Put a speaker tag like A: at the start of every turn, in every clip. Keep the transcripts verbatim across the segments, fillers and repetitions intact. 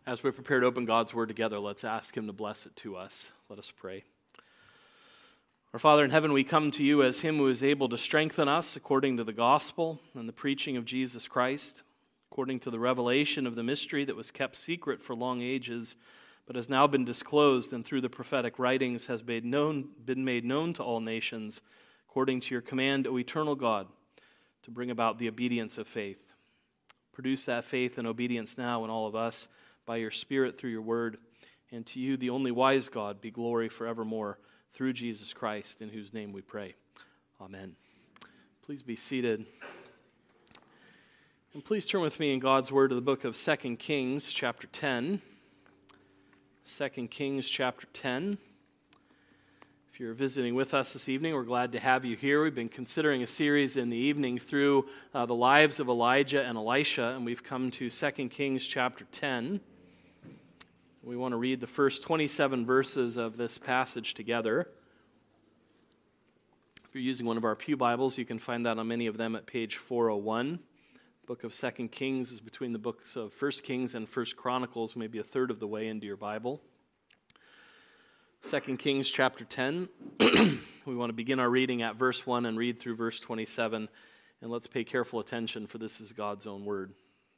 A: As we prepare to open God's Word together, let's ask Him to bless it to us. Let us pray. Our Father in heaven, we come to you as Him who is able to strengthen us according to the gospel and the preaching of Jesus Christ, according to the revelation of the mystery that was kept secret for long ages, but has now been disclosed and through the prophetic writings has made known, been made known to all nations, according to your command, O eternal God, to bring about the obedience of faith. Produce that faith and obedience now in all of us, by your Spirit through your word, and to you, the only wise God, be glory forevermore through Jesus Christ, in whose name we pray. Amen. Please be seated. And please turn with me in God's word to the book of Second Kings, chapter ten. Second Kings, chapter ten. If you're visiting with us this evening, we're glad to have you here. We've been considering a series in the evening through uh, the lives of Elijah and Elisha, and we've come to Second Kings, chapter ten. We want to read the first twenty-seven verses of this passage together. If you're using one of our pew Bibles, you can find that on many of them at page four oh one. The book of Second Kings is between the books of First Kings and First Chronicles, maybe a third of the way into your Bible. Second Kings chapter ten. We want to begin our reading at verse one and read through verse twenty-seven. And let's pay careful attention, for this is God's own word.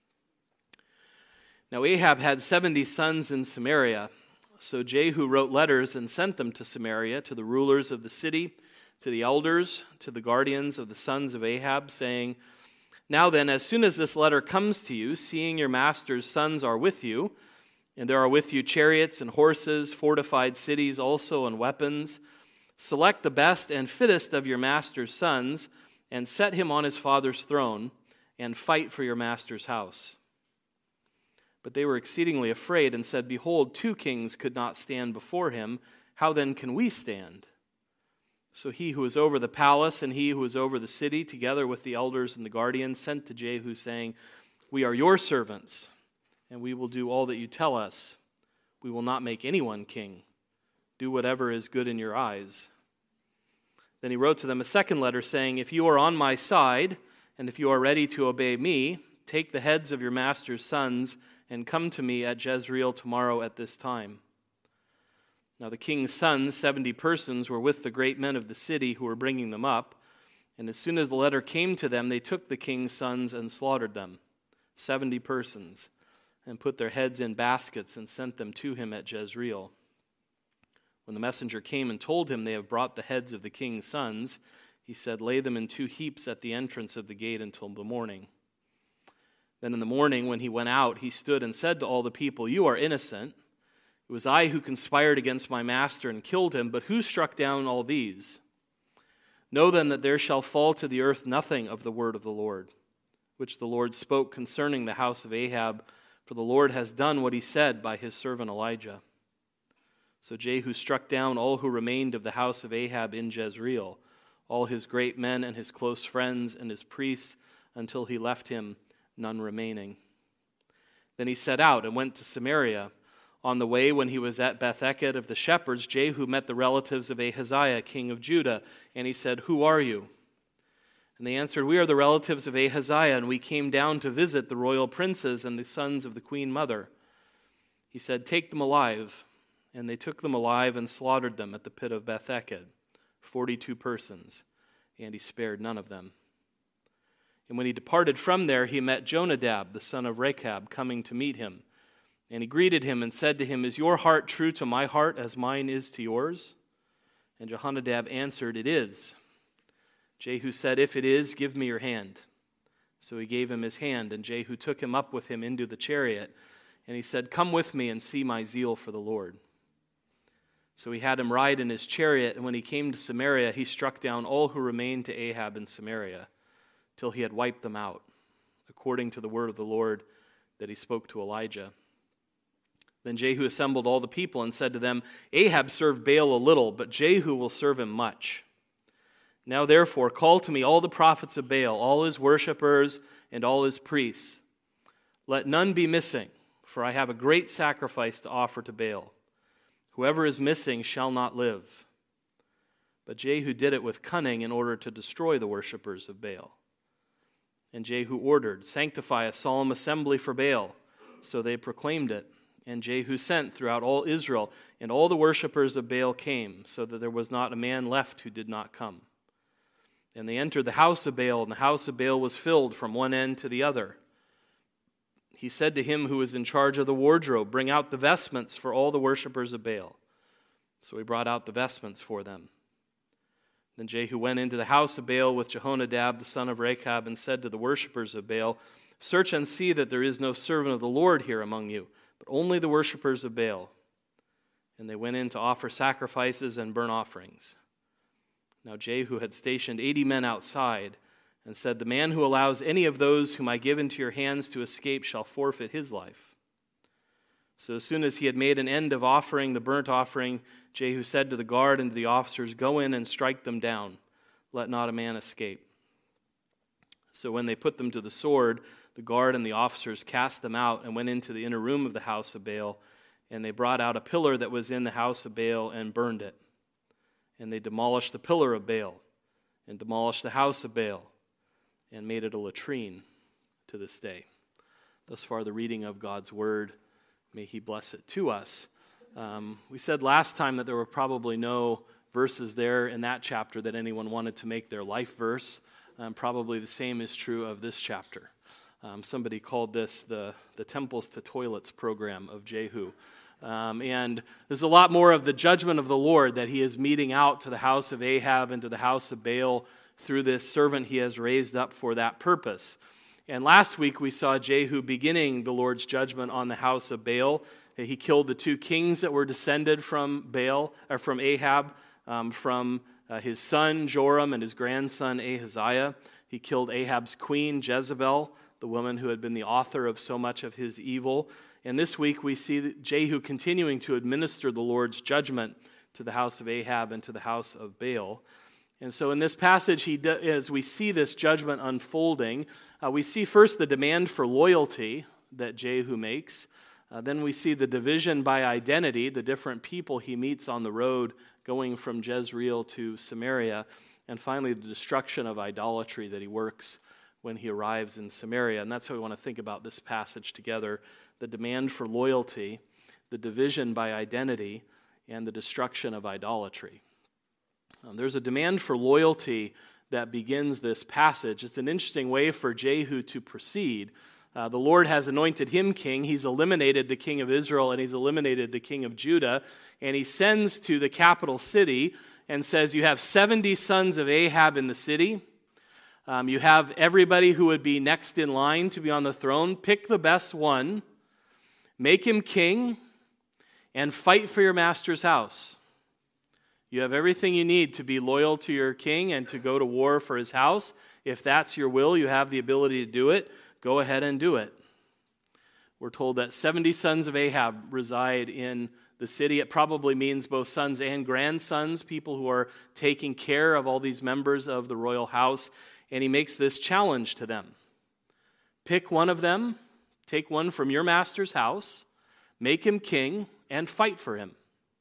A: Now Ahab had seventy sons in Samaria. So Jehu wrote letters and sent them to Samaria, to the rulers of the city, to the elders, to the guardians of the sons of Ahab, saying, Now then, as soon as this letter comes to you, seeing your master's sons are with you, and there are with you chariots and horses, fortified cities also, and weapons, select the best and fittest of your master's sons, and set him on his father's throne, and fight for your master's house. But they were exceedingly afraid and said, Behold, two kings could not stand before him. How then can we stand? So he who was over the palace and he who was over the city, together with the elders and the guardians, sent to Jehu, saying, We are your servants, and we will do all that you tell us. We will not make anyone king. Do whatever is good in your eyes. Then he wrote to them a second letter, saying, If you are on my side, and if you are ready to obey me, take the heads of your master's sons and come to me at Jezreel tomorrow at this time. Now the king's sons, seventy persons, were with the great men of the city who were bringing them up. And as soon as the letter came to them, they took the king's sons and slaughtered them, seventy persons, and put their heads in baskets and sent them to him at Jezreel. When the messenger came and told him, They have brought the heads of the king's sons, he said, Lay them in two heaps at the entrance of the gate until the morning. Then in the morning, when he went out, he stood and said to all the people, You are innocent. It was I who conspired against my master and killed him, but who struck down all these? Know then that there shall fall to the earth nothing of the word of the Lord, which the Lord spoke concerning the house of Ahab, for the Lord has done what he said by his servant Elijah. So Jehu struck down all who remained of the house of Ahab in Jezreel, all his great men and his close friends and his priests, until he left him none remaining. Then he set out and went to Samaria. On the way, when he was at Beth-eked of the shepherds, Jehu met the relatives of Ahaziah, king of Judah, and he said, Who are you? And they answered, We are the relatives of Ahaziah, and we came down to visit the royal princes and the sons of the queen mother. He said, Take them alive. And they took them alive and slaughtered them at the pit of Beth-eked, forty-two persons, and he spared none of them. And when he departed from there, he met Jonadab, the son of Rechab, coming to meet him. And he greeted him and said to him, Is your heart true to my heart as mine is to yours? And Jehonadab answered, It is. Jehu said, If it is, give me your hand. So he gave him his hand, and Jehu took him up with him into the chariot. And he said, Come with me and see my zeal for the Lord. So he had him ride in his chariot, and when he came to Samaria, he struck down all who remained to Ahab in Samaria, till he had wiped them out, according to the word of the Lord that he spoke to Elijah. Then Jehu assembled all the people and said to them, Ahab served Baal a little, but Jehu will serve him much. Now therefore call to me all the prophets of Baal, all his worshippers and all his priests. Let none be missing, for I have a great sacrifice to offer to Baal. Whoever is missing shall not live. But Jehu did it with cunning in order to destroy the worshippers of Baal. And Jehu ordered, Sanctify a solemn assembly for Baal. So they proclaimed it. And Jehu sent throughout all Israel, and all the worshippers of Baal came, so that there was not a man left who did not come. And they entered the house of Baal, and the house of Baal was filled from one end to the other. He said to him who was in charge of the wardrobe, "Bring out the vestments for all the worshippers of Baal." So he brought out the vestments for them. Then Jehu went into the house of Baal with Jehonadab, the son of Rechab, and said to the worshippers of Baal, "Search and see that there is no servant of the Lord here among you, but only the worshippers of Baal." And they went in to offer sacrifices and burnt offerings. Now Jehu had stationed eighty men outside, and said, "The man who allows any of those whom I give into your hands to escape shall forfeit his life." So as soon as he had made an end of offering the burnt offering, Jehu said to the guard and to the officers, "Go in and strike them down. Let not a man escape." So when they put them to the sword, the guard and the officers cast them out and went into the inner room of the house of Baal, and they brought out a pillar that was in the house of Baal and burned it. And they demolished the pillar of Baal and demolished the house of Baal and made it a latrine to this day. Thus far, the reading of God's word. May he bless it to us. Um, we said last time that there were probably no verses there in that chapter that anyone wanted to make their life verse. Um, probably the same is true of this chapter. Um, somebody called this the, the Temples to Toilets program of Jehu. Um, and there's a lot more of the judgment of the Lord that he is meting out to the house of Ahab and to the house of Baal through this servant he has raised up for that purpose. And last week we saw Jehu beginning the Lord's judgment on the house of Baal. He killed the two kings that were descended from Baal, or from Ahab, um, from uh, his son Joram and his grandson Ahaziah. He killed Ahab's queen Jezebel, the woman who had been the author of so much of his evil. And this week we see Jehu continuing to administer the Lord's judgment to the house of Ahab and to the house of Baal. And so in this passage, he, as we see this judgment unfolding, uh, we see first the demand for loyalty that Jehu makes. Uh, then we see the division by identity, the different people he meets on the road going from Jezreel to Samaria. And finally, the destruction of idolatry that he works when he arrives in Samaria. And that's how we want to think about this passage together. The demand for loyalty, the division by identity, and the destruction of idolatry. Um, there's a demand for loyalty that begins this passage. It's an interesting way for Jehu to proceed. Uh, the Lord has anointed him king. He's eliminated the king of Israel, and he's eliminated the king of Judah. And he sends to the capital city and says, "You have seventy sons of Ahab in the city. Um, you have everybody who would be next in line to be on the throne. Pick the best one, make him king, and fight for your master's house. You have everything you need to be loyal to your king and to go to war for his house. If that's your will, you have the ability to do it. Go ahead and do it." We're told that seventy sons of Ahab reside in the city. It probably means both sons and grandsons, people who are taking care of all these members of the royal house. And he makes this challenge to them. Pick one of them, take one from your master's house, make him king, and fight for him.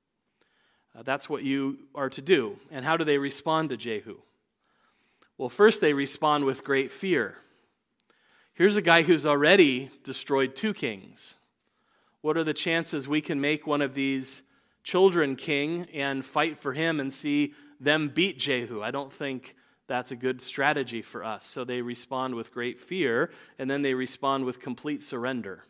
A: Uh, that's what you are to do. And how do they respond to Jehu? Well, first they respond with great fear. Here's a guy who's already destroyed two kings. What are the chances we can make one of these children king and fight for him and see them beat Jehu? I don't think that's a good strategy for us. So they respond with great fear, and then they respond with complete surrender.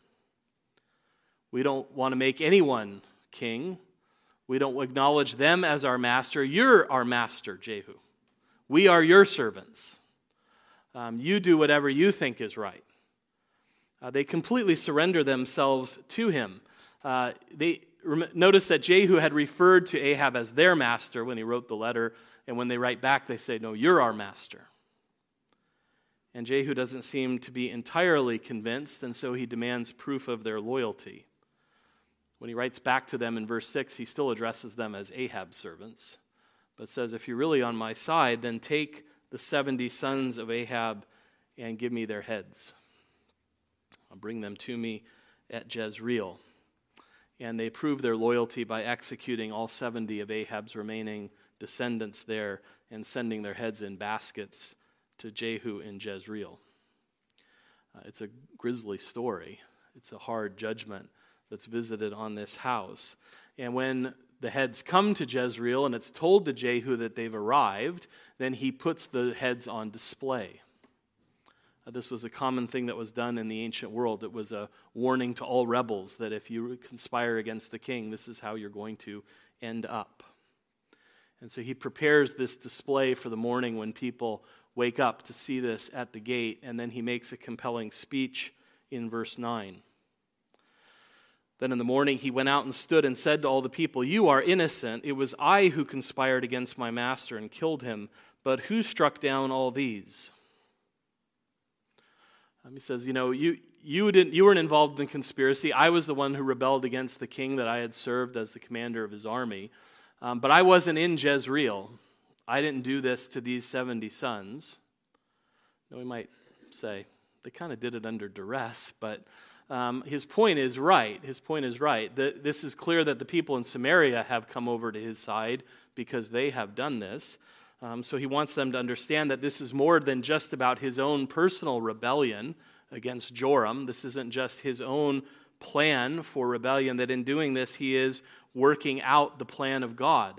A: We don't want to make anyone king. We don't acknowledge them as our master. You're our master, Jehu. We are your servants. Um, you do whatever you think is right. Uh, they completely surrender themselves to him. Uh, they rem- notice that Jehu had referred to Ahab as their master when he wrote the letter, and when they write back, they say, "No, you're our master." And Jehu doesn't seem to be entirely convinced, and so he demands proof of their loyalty. When he writes back to them in verse six, he still addresses them as Ahab's servants, but says, "If you're really on my side, then take the seventy sons of Ahab and give me their heads. I'll bring them to me at Jezreel." And they prove their loyalty by executing all seventy of Ahab's remaining descendants there and sending their heads in baskets to Jehu in Jezreel. Uh, it's a grisly story. It's a hard judgment that's visited on this house. And when the heads come to Jezreel and it's told to Jehu that they've arrived, then he puts the heads on display. Uh, this was a common thing that was done in the ancient world. It was a warning to all rebels that if you conspire against the king, this is how you're going to end up. And so he prepares this display for the morning when people wake up to see this at the gate, and then he makes a compelling speech in verse nine. Then in the morning he went out and stood and said to all the people, "You are innocent. It was I who conspired against my master and killed him. But who struck down all these?" Um, he says, you know, you you didn't you weren't involved in conspiracy. I was the one who rebelled against the king that I had served as the commander of his army. Um, but I wasn't in Jezreel. I didn't do this to these seventy sons. Now we might say they kind of did it under duress, but um, his point is right. His point is right. The, this is clear that the people in Samaria have come over to his side because they have done this. Um, so he wants them to understand that this is more than just about his own personal rebellion against Joram. This isn't just his own plan for rebellion, that in doing this he is working out the plan of God.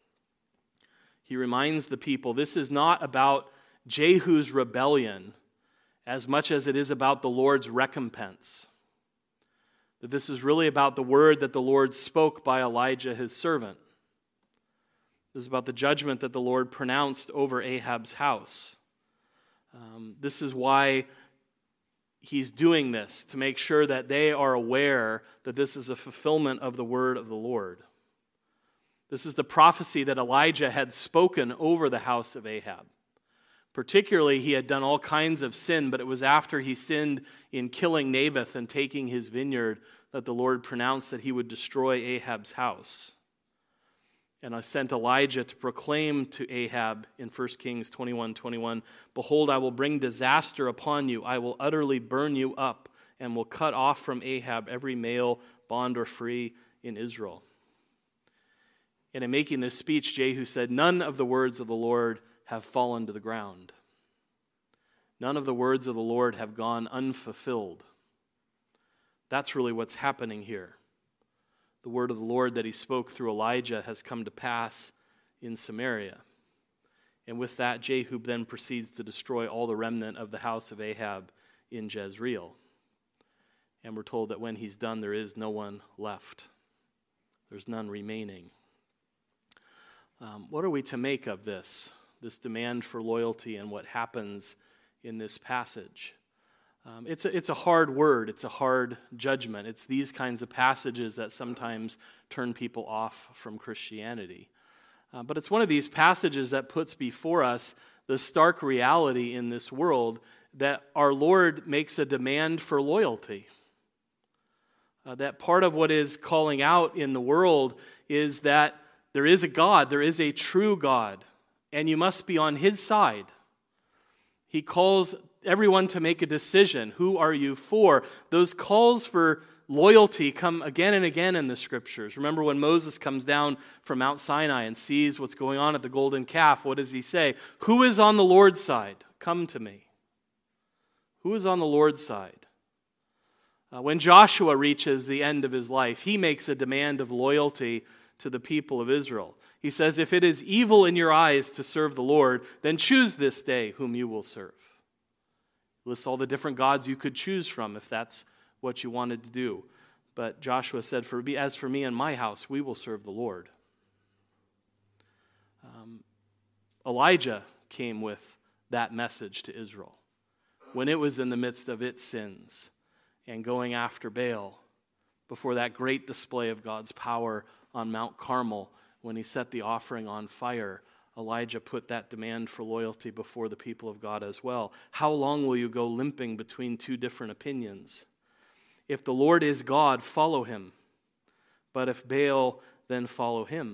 A: He reminds the people this is not about Jehu's rebellion as much as it is about the Lord's recompense. That this is really about the word that the Lord spoke by Elijah his servant. This is about the judgment that the Lord pronounced over Ahab's house. Um, this is why he's doing this, to make sure that they are aware that this is a fulfillment of the word of the Lord. This is the prophecy that Elijah had spoken over the house of Ahab. Particularly, he had done all kinds of sin, but it was after he sinned in killing Naboth and taking his vineyard that the Lord pronounced that he would destroy Ahab's house. And I sent Elijah to proclaim to Ahab in First Kings twenty-one twenty-one, "Behold, I will bring disaster upon you. I will utterly burn you up and will cut off from Ahab every male, bond or free, in Israel." And in making this speech, Jehu said, "None of the words of the Lord have fallen to the ground. None of the words of the Lord have gone unfulfilled." That's really what's happening here. The word of the Lord that he spoke through Elijah has come to pass in Samaria. And with that, Jehu then proceeds to destroy all the remnant of the house of Ahab in Jezreel. And we're told that when he's done, there is no one left. There's none remaining. Um, what are we to make of this, this demand for loyalty and what happens in this passage? Um, it's, a, it's a hard word. It's a hard judgment. It's these kinds of passages that sometimes turn people off from Christianity. Uh, but it's one of these passages that puts before us the stark reality in this world that our Lord makes a demand for loyalty. Uh, that part of what is calling out in the world is that there is a God, there is a true God, and you must be on His side. He calls everyone to make a decision. Who are you for? Those calls for loyalty come again and again in the Scriptures. Remember when Moses comes down from Mount Sinai and sees what's going on at the golden calf, what does he say? Who is on the Lord's side? Come to me. Who is on the Lord's side? Uh, when Joshua reaches the end of his life, he makes a demand of loyalty to the people of Israel. He says, if it is evil in your eyes to serve the Lord, then choose this day whom you will serve. Lists all the different gods you could choose from if that's what you wanted to do. But Joshua said, "For me, as for me and my house, we will serve the Lord." Um, Elijah came with that message to Israel when it was in the midst of its sins and going after Baal before that great display of God's power on Mount Carmel when he set the offering on fire. Elijah put that demand for loyalty before the people of God as well. How long will you go limping between two different opinions? If the Lord is God, follow him. But if Baal, then follow him.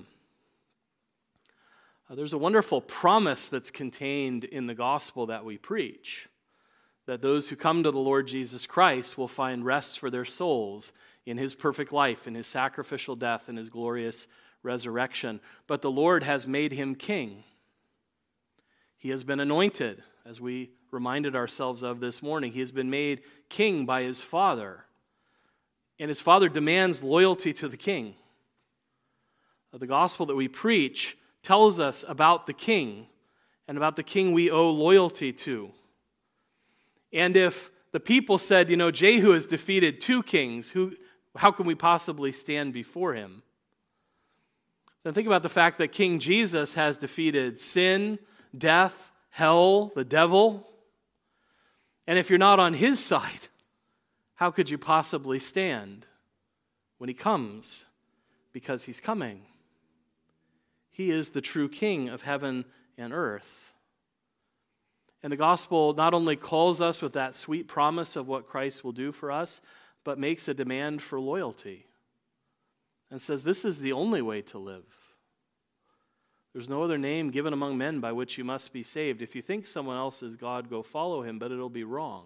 A: Uh, there's a wonderful promise that's contained in the gospel that we preach, that those who come to the Lord Jesus Christ will find rest for their souls in his perfect life, in his sacrificial death, in his glorious resurrection. But the Lord has made him king. He has been anointed, as we reminded ourselves of this morning. He has been made king by his Father. And his father demands loyalty to the king. The gospel that we preach tells us about the king and about the king we owe loyalty to. And if the people said, you know, Jehu has defeated two kings, who, how can we possibly stand before him? Then think about the fact that King Jesus has defeated sin, death, hell, the devil. And if you're not on his side, how could you possibly stand when he comes? Because he's coming. He is the true king of heaven and earth. And the gospel not only calls us with that sweet promise of what Christ will do for us, but makes a demand for loyalty and says this is the only way to live. There's no other name given among men by which you must be saved. If you think someone else is God, go follow him, but it'll be wrong.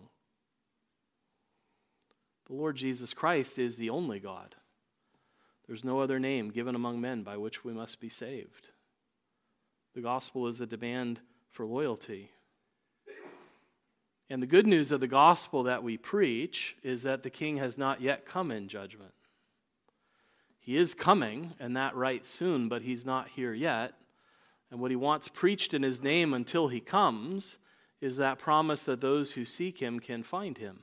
A: The Lord Jesus Christ is the only God. There's no other name given among men by which we must be saved. The gospel is a demand for loyalty. And the good news of the gospel that we preach is that the king has not yet come in judgment. He is coming, and that right soon, but he's not here yet. And what he wants preached in his name until he comes is that promise that those who seek him can find him.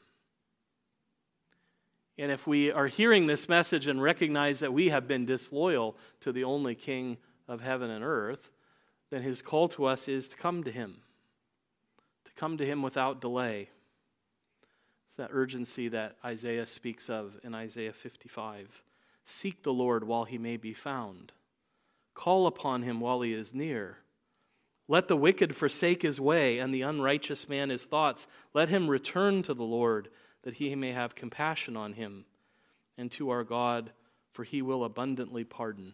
A: And if we are hearing this message and recognize that we have been disloyal to the only King of heaven and earth, then his call to us is to come to him, to come to him without delay. It's that urgency that Isaiah speaks of in Isaiah fifty-five. Seek the Lord while he may be found. Call upon him while he is near. Let the wicked forsake his way, and the unrighteous man his thoughts. Let him return to the Lord, that he may have compassion on him, and to our God, for he will abundantly pardon.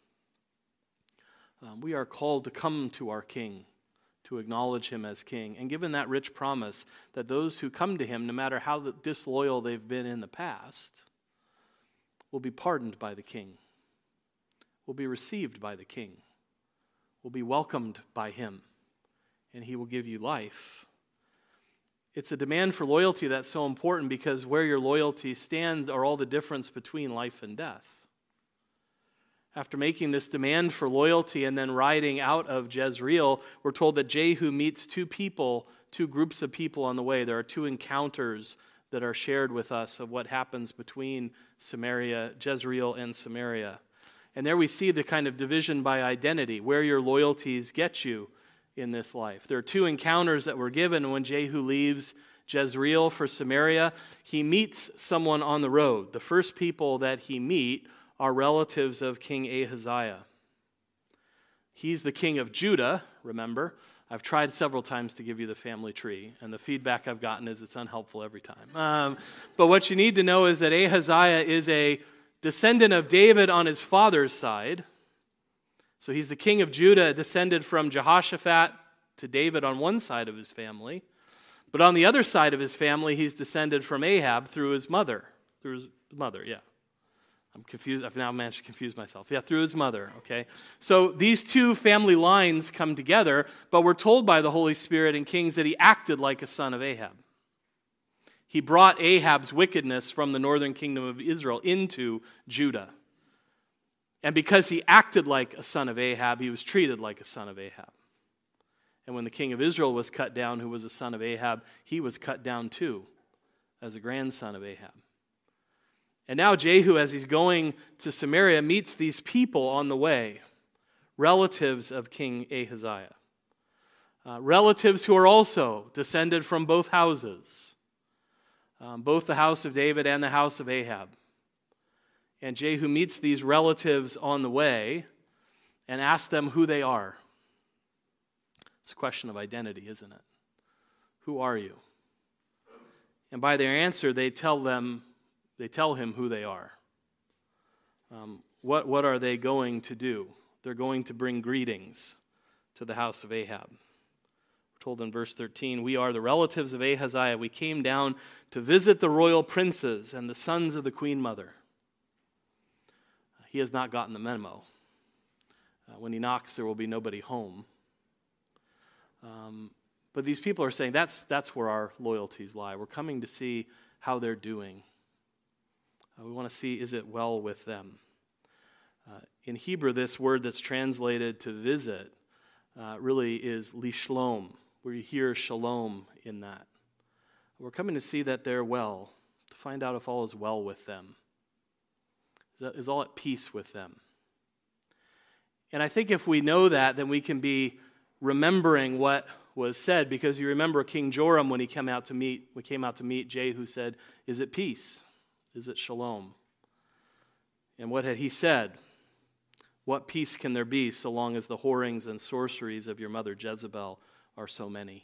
A: Um, we are called to come to our King, to acknowledge him as King, and given that rich promise that those who come to him, no matter how disloyal they've been in the past, will be pardoned by the King, will be received by the King, will be welcomed by him, and he will give you life. It's a demand for loyalty that's so important because where your loyalty stands are all the difference between life and death. After making this demand for loyalty and then riding out of Jezreel, we're told that Jehu meets two people, two groups of people on the way. There are two encounters that are shared with us of what happens between Samaria, Jezreel and Samaria. And there we see the kind of division by identity, where your loyalties get you in this life. There are two encounters that were given when Jehu leaves Jezreel for Samaria. He meets someone on the road. The first people that he meets are relatives of King Ahaziah. He's the king of Judah, remember. I've tried several times to give you the family tree, and the feedback I've gotten is it's unhelpful every time. Um, but what you need to know is that Ahaziah is a descendant of David on his father's side. So he's the king of Judah, descended from Jehoshaphat to David on one side of his family. But on the other side of his family, he's descended from Ahab through his mother. Through his mother, yeah. I'm confused. I've now managed to confuse myself. Yeah, through his mother, okay? So these two family lines come together, but we're told by the Holy Spirit in Kings that he acted like a son of Ahab. He brought Ahab's wickedness from the northern kingdom of Israel into Judah. And because he acted like a son of Ahab, he was treated like a son of Ahab. And when the king of Israel was cut down, who was a son of Ahab, he was cut down too, as a grandson of Ahab. And now Jehu, as he's going to Samaria, meets these people on the way, relatives of King Ahaziah. Uh, relatives who are also descended from both houses, um, both the house of David and the house of Ahab. And Jehu meets these relatives on the way and asks them who they are. It's a question of identity, isn't it? Who are you? And by their answer, they tell them, they tell him who they are. Um, what, what are they going to do? They're going to bring greetings to the house of Ahab. We're told in verse thirteen, we are the relatives of Ahaziah. We came down to visit the royal princes and the sons of the queen mother. He has not gotten the memo. Uh, when he knocks, there will be nobody home. Um, but these people are saying that's, that's where our loyalties lie. We're coming to see how they're doing. Uh, we want to see, is it well with them? Uh, in Hebrew, this word that's translated to visit uh, really is lishlom, where you hear shalom in that. We're coming to see that they're well, to find out if all is well with them. Is, that, is all at peace with them? And I think if we know that, then we can be remembering what was said, because you remember King Joram when he came out to meet, we came out to meet Jehu said, "Is it peace? Is it shalom?" And what had he said? What peace can there be so long as the whorings and sorceries of your mother Jezebel are so many?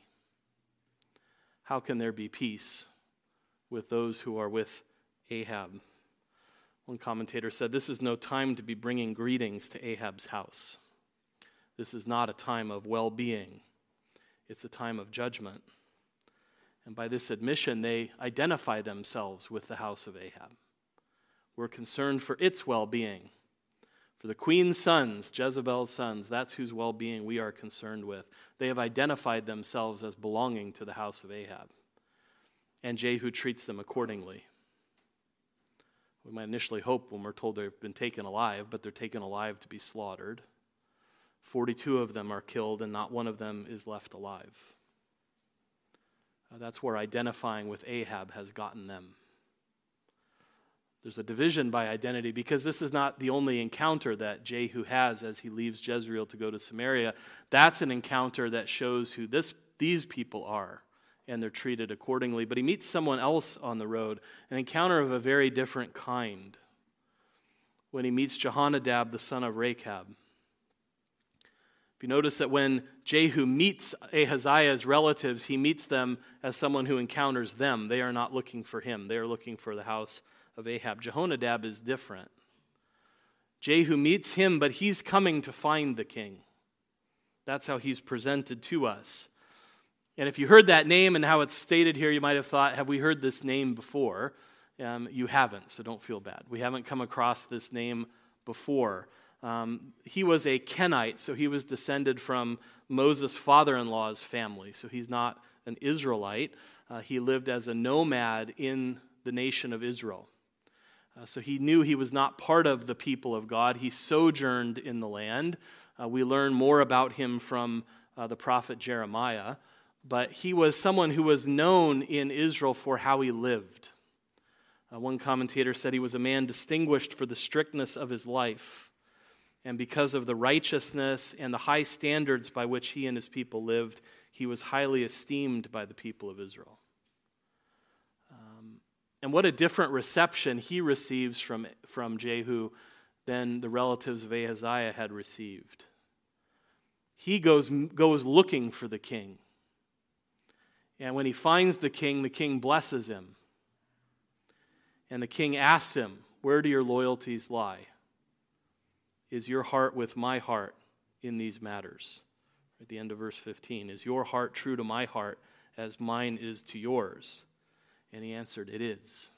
A: How can there be peace with those who are with Ahab? One commentator said, this is no time to be bringing greetings to Ahab's house. This is not a time of well-being. It's a time of judgment. And by this admission, they identify themselves with the house of Ahab. We're concerned for its well-being. For the queen's sons, Jezebel's sons, that's whose well-being we are concerned with. They have identified themselves as belonging to the house of Ahab. And Jehu treats them accordingly. We might initially hope when we're told they've been taken alive, but they're taken alive to be slaughtered. forty-two of them are killed, and not one of them is left alive. Uh, that's where identifying with Ahab has gotten them. There's a division by identity, because this is not the only encounter that Jehu has as he leaves Jezreel to go to Samaria. That's an encounter that shows who this, these people are, and they're treated accordingly. But he meets someone else on the road, an encounter of a very different kind, when he meets Jehonadab, the son of Rechab. If you notice that when Jehu meets Ahaziah's relatives, he meets them as someone who encounters them. They are not looking for him. They are looking for the house of Ahab. Jehonadab is different. Jehu meets him, but he's coming to find the king. That's how he's presented to us. And if you heard that name and how it's stated here, you might have thought, have we heard this name before? Um, you haven't, so don't feel bad. We haven't come across this name before. Um, he was a Kenite, so he was descended from Moses' father-in-law's family. So he's not an Israelite. Uh, he lived as a nomad in the nation of Israel. Uh, so he knew he was not part of the people of God. He sojourned in the land. Uh, we learn more about him from uh, the prophet Jeremiah. But he was someone who was known in Israel for how he lived. Uh, one commentator said he was a man distinguished for the strictness of his life, and because of the righteousness and the high standards by which he and his people lived, he was highly esteemed by the people of Israel. Um, and what a different reception he receives from, from Jehu than the relatives of Ahaziah had received. He goes, goes looking for the king. And when he finds the king, the king blesses him. And the king asks him, "Where do your loyalties lie? Is your heart with my heart in these matters?" At the end of verse fifteen, "Is your heart true to my heart as mine is to yours?" And he answered, "It is."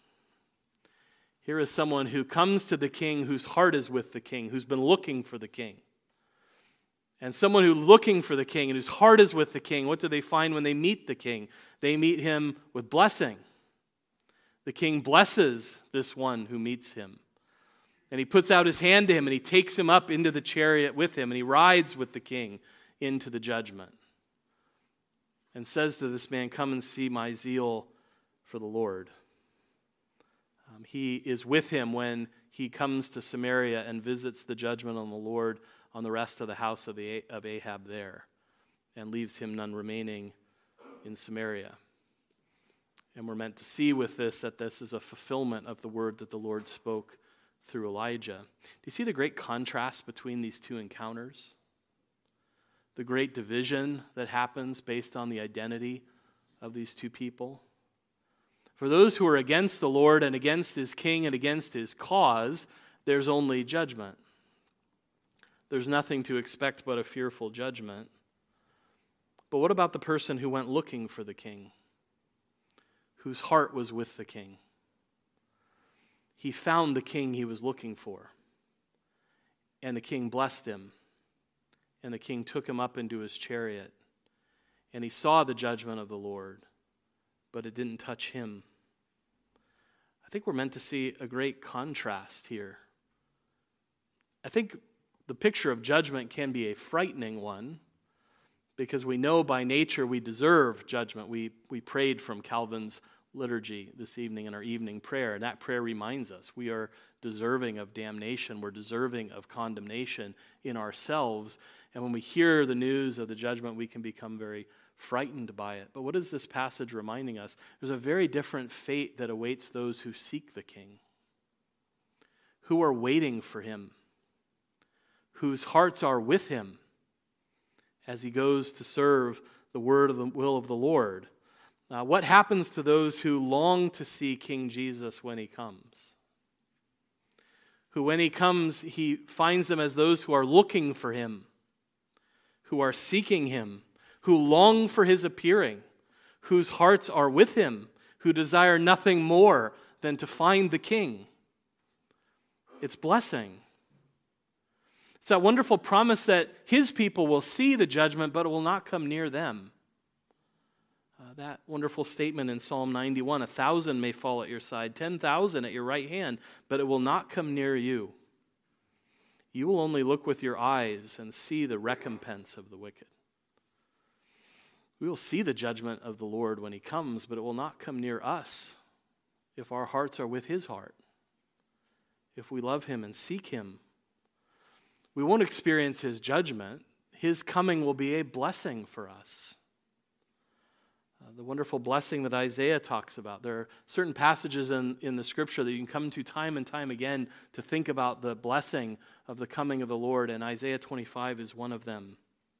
A: Here is someone who comes to the king, whose heart is with the king, who's been looking for the king. And someone who's looking for the king and whose heart is with the king, what do they find when they meet the king? They meet him with blessing. The king blesses this one who meets him. And he puts out his hand to him and he takes him up into the chariot with him and he rides with the king into the judgment. And says to this man, "Come and see my zeal for the Lord." Um, he is with him when he comes to Samaria and visits the judgment on the Lord on the rest of the house of, the, of Ahab there, and leaves him none remaining in Samaria. And we're meant to see with this that this is a fulfillment of the word that the Lord spoke through Elijah. Do you see the great contrast between these two encounters? The great division that happens based on the identity of these two people? For those who are against the Lord and against his king and against his cause, there's only judgment. There's nothing to expect but a fearful judgment. But what about the person who went looking for the king, whose heart was with the king? He found the king he was looking for, and the king blessed him, and the king took him up into his chariot, and he saw the judgment of the Lord, but it didn't touch him. I think we're meant to see a great contrast here. I think the picture of judgment can be a frightening one because we know by nature we deserve judgment. We, we prayed from Calvin's liturgy this evening in our evening prayer, and that prayer reminds us we are deserving of damnation. We're deserving of condemnation in ourselves. And when we hear the news of the judgment, we can become very frightened by it. But what is this passage reminding us? There's a very different fate that awaits those who seek the King, who are waiting for him, whose hearts are with him as he goes to serve the word of the will of the Lord. Uh, what happens to those who long to see King Jesus when he comes? Who, when he comes, he finds them as those who are looking for him, who are seeking him, who long for his appearing, whose hearts are with him, who desire nothing more than to find the King. It's blessing. It's that wonderful promise that his people will see the judgment, but it will not come near them. Uh, that wonderful statement in Psalm ninety-one, a thousand may fall at your side, ten thousand at your right hand, but it will not come near you. You will only look with your eyes and see the recompense of the wicked. We will see the judgment of the Lord when he comes, but it will not come near us if our hearts are with his heart, if we love him and seek him. We won't experience his judgment. His coming will be a blessing for us. Uh, the wonderful blessing that Isaiah talks about. There are certain passages in, in the scripture that you can come to time and time again to think about the blessing of the coming of the Lord, and Isaiah twenty-five is one of them.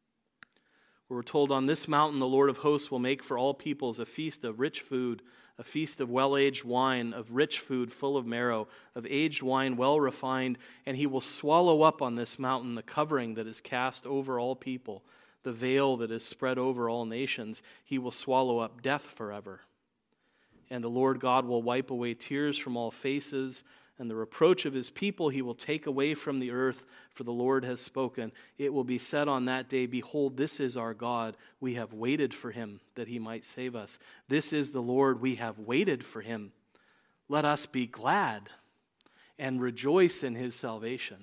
A: We're told, on this mountain the Lord of hosts will make for all peoples a feast of rich food, a feast of well-aged wine, of rich food full of marrow, of aged wine well refined, and he will swallow up on this mountain the covering that is cast over all people, the veil that is spread over all nations. He will swallow up death forever. And the Lord God will wipe away tears from all faces, and the reproach of his people he will take away from the earth, for the Lord has spoken. It will be said on that day, behold, this is our God. We have waited for him that he might save us. This is the Lord. We have waited for him. Let us be glad and rejoice in his salvation.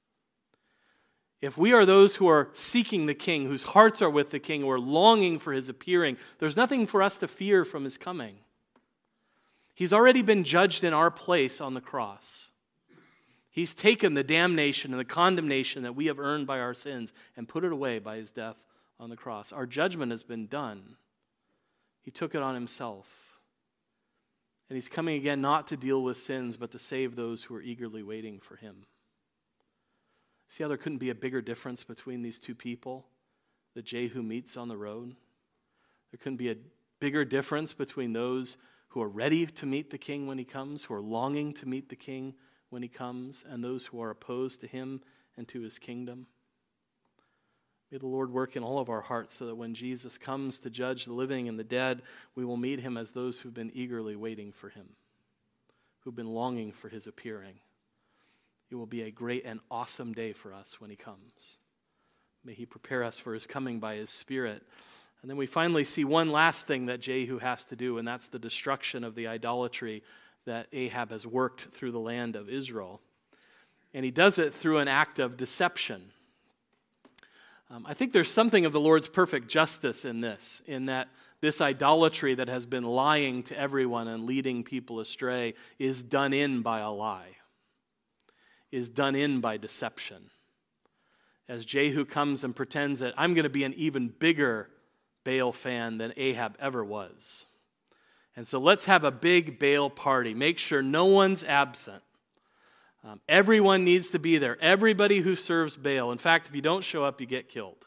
A: If we are those who are seeking the King, whose hearts are with the King, who are longing for his appearing, there's nothing for us to fear from his coming. He's already been judged in our place on the cross. He's taken the damnation and the condemnation that we have earned by our sins and put it away by his death on the cross. Our judgment has been done. He took it on himself. And he's coming again not to deal with sins, but to save those who are eagerly waiting for him. See how there couldn't be a bigger difference between these two people that Jehu meets on the road? There couldn't be a bigger difference between those who are ready to meet the King when he comes, who are longing to meet the King when he comes, and those who are opposed to him and to his kingdom. May the Lord work in all of our hearts so that when Jesus comes to judge the living and the dead, we will meet him as those who've been eagerly waiting for him, who've been longing for his appearing. It will be a great and awesome day for us when he comes. May he prepare us for his coming by his Spirit. And then we finally see one last thing that Jehu has to do, and that's the destruction of the idolatry that Ahab has worked through the land of Israel. And he does it through an act of deception. Um, I think there's something of the Lord's perfect justice in this, in that this idolatry that has been lying to everyone and leading people astray is done in by a lie, is done in by deception. As Jehu comes and pretends that I'm going to be an even bigger Baal fan than Ahab ever was. And so let's have a big Baal party. Make sure no one's absent. Um, everyone needs to be there. Everybody who serves Baal. In fact, if you don't show up, you get killed.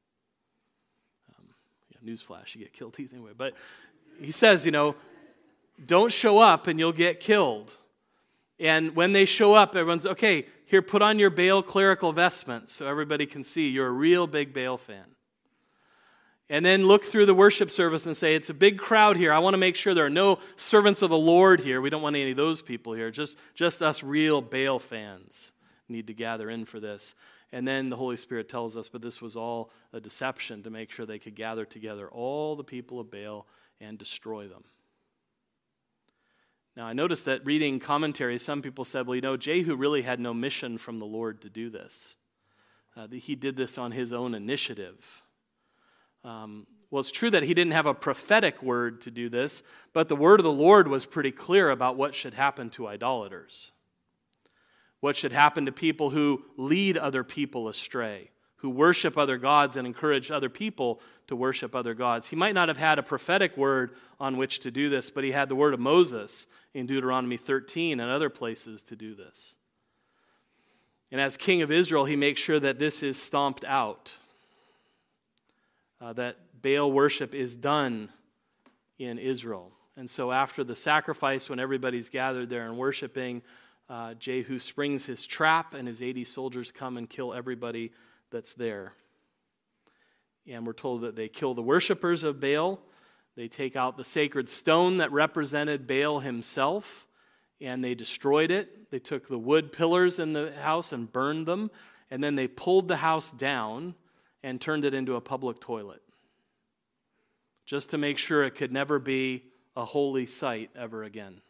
A: Um, yeah, newsflash, you get killed anyway. But he says, you know, don't show up and you'll get killed. And when they show up, everyone's, okay, here, put on your Baal clerical vestments so everybody can see you're a real big Baal fan. And then look through the worship service and say, it's a big crowd here. I want to make sure there are no servants of the Lord here. We don't want any of those people here. Just, just us real Baal fans need to gather in for this. And then the Holy Spirit tells us, but this was all a deception to make sure they could gather together all the people of Baal and destroy them. Now, I noticed that reading commentaries, some people said, well, you know, Jehu really had no mission from the Lord to do this. Uh, he did this on his own initiative. Um, well, it's true that he didn't have a prophetic word to do this, but the word of the Lord was pretty clear about what should happen to idolaters. What should happen to people who lead other people astray, who worship other gods and encourage other people to worship other gods. He might not have had a prophetic word on which to do this, but he had the word of Moses in Deuteronomy thirteen and other places to do this. And as king of Israel, he makes sure that this is stomped out, uh, that Baal worship is done in Israel. And so after the sacrifice, when everybody's gathered there and worshiping, uh, Jehu springs his trap and his eighty soldiers come and kill everybody that's there. And we're told that they kill the worshipers of Baal. They take out the sacred stone that represented Baal himself, and they destroyed it. They took the wood pillars in the house and burned them, and then they pulled the house down and turned it into a public toilet, just to make sure it could never be a holy site ever again.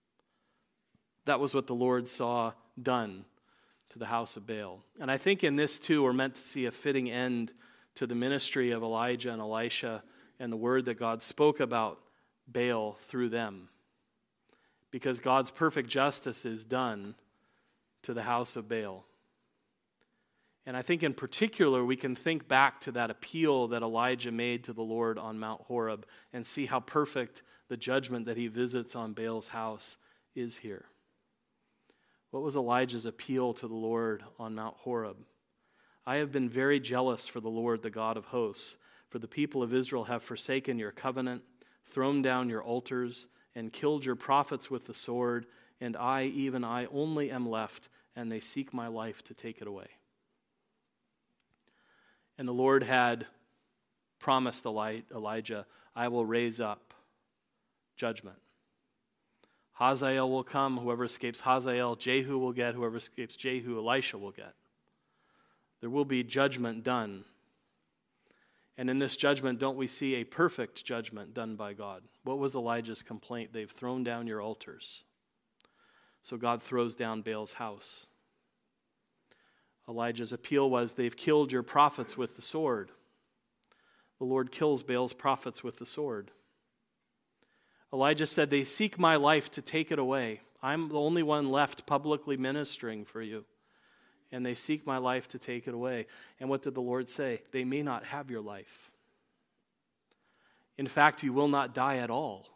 A: That was what the Lord saw done to the house of Baal. And I think in this too, we're meant to see a fitting end to the ministry of Elijah and Elisha and the word that God spoke about Baal through them. Because God's perfect justice is done to the house of Baal. And I think in particular, we can think back to that appeal that Elijah made to the Lord on Mount Horeb and see how perfect the judgment that he visits on Baal's house is here. What was Elijah's appeal to the Lord on Mount Horeb? I have been very jealous for the Lord, the God of hosts, for the people of Israel have forsaken your covenant, thrown down your altars, and killed your prophets with the sword, and I, even I, only am left, and they seek my life to take it away. And the Lord had promised Elijah, I will raise up judgment. Hazael will come, whoever escapes Hazael, Jehu will get, whoever escapes Jehu, Elisha will get. There will be judgment done. And in this judgment, don't we see a perfect judgment done by God? What was Elijah's complaint? They've thrown down your altars. So God throws down Baal's house. Elijah's appeal was, they've killed your prophets with the sword. The Lord kills Baal's prophets with the sword. Elijah said, they seek my life to take it away. I'm the only one left publicly ministering for you. And they seek my life to take it away. And what did the Lord say? They may not have your life. In fact, you will not die at all.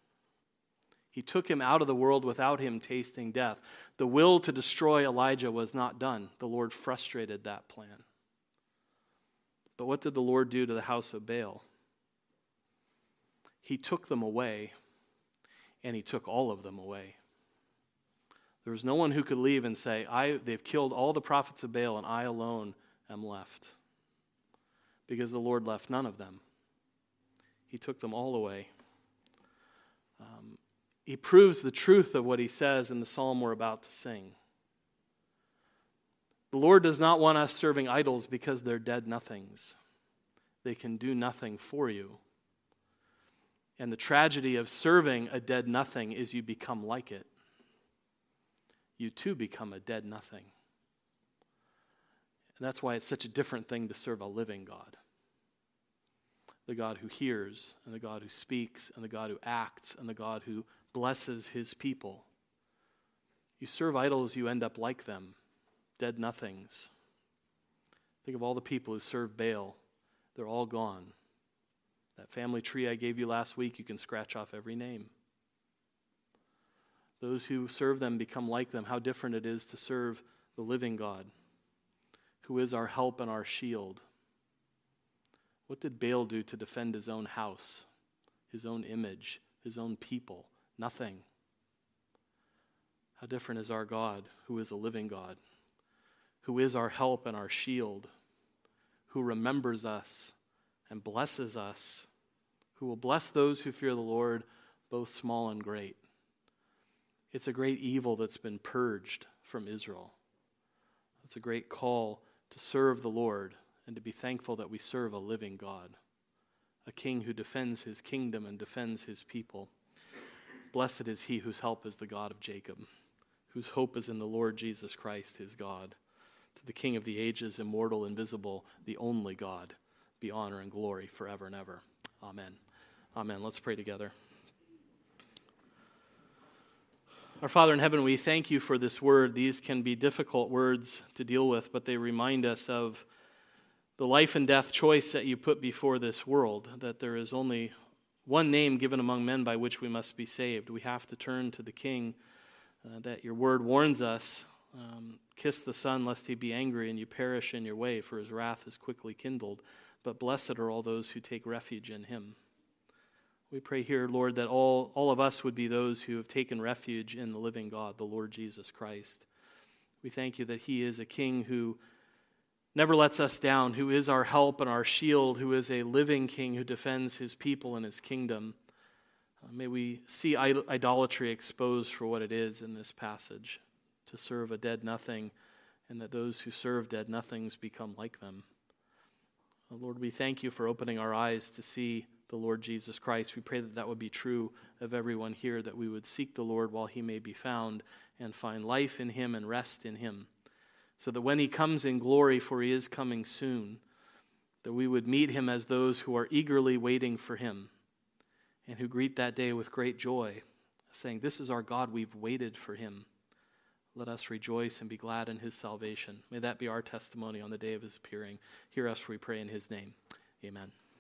A: He took him out of the world without him tasting death. The will to destroy Elijah was not done. The Lord frustrated that plan. But what did the Lord do to the house of Baal? He took them away, and he took all of them away. There was no one who could leave and say, I, they've killed all the prophets of Baal, and I alone am left. Because the Lord left none of them. He took them all away. Um, he proves the truth of what he says in the psalm we're about to sing. The Lord does not want us serving idols because they're dead nothings. They can do nothing for you. And the tragedy of serving a dead nothing is you become like it. You too become a dead nothing. And that's why it's such a different thing to serve a living God. The God who hears, and the God who speaks, and the God who acts, and the God who blesses his people. You serve idols, you end up like them, dead nothings. Think of all the people who serve Baal. They're all gone. That family tree I gave you last week, you can scratch off every name. Those who serve them become like them. How different it is to serve the living God, who is our help and our shield. What did Baal do to defend his own house, his own image, his own people? Nothing. How different is our God, who is a living God, who is our help and our shield, who remembers us and blesses us, who will bless those who fear the Lord, both small and great. It's a great evil that's been purged from Israel. It's a great call to serve the Lord and to be thankful that we serve a living God, a king who defends his kingdom and defends his people. Blessed is he whose help is the God of Jacob, whose hope is in the Lord Jesus Christ, his God. To the King of the ages, immortal, invisible, the only God, be honor and glory forever and ever. Amen. Amen. Let's pray together. Our Father in heaven, we thank you for this word. These can be difficult words to deal with, but they remind us of the life and death choice that you put before this world, that there is only one name given among men by which we must be saved. We have to turn to the King, uh, that your word warns us. Um, Kiss the Son, lest he be angry and you perish in your way, for his wrath is quickly kindled. But blessed are all those who take refuge in him. We pray here, Lord, that all, all of us would be those who have taken refuge in the living God, the Lord Jesus Christ. We thank you that he is a King who never lets us down, who is our help and our shield, who is a living King who defends his people and his kingdom. Uh, may we see idol- idolatry exposed for what it is in this passage, to serve a dead nothing, and that those who serve dead nothings become like them. Uh, Lord, we thank you for opening our eyes to see the Lord Jesus Christ. We pray that that would be true of everyone here, that we would seek the Lord while he may be found and find life in him and rest in him, so that when he comes in glory, for he is coming soon, that we would meet him as those who are eagerly waiting for him and who greet that day with great joy, saying, "This is our God, we've waited for him." Let us rejoice and be glad in his salvation. May that be our testimony on the day of his appearing. Hear us, we pray in his name. Amen.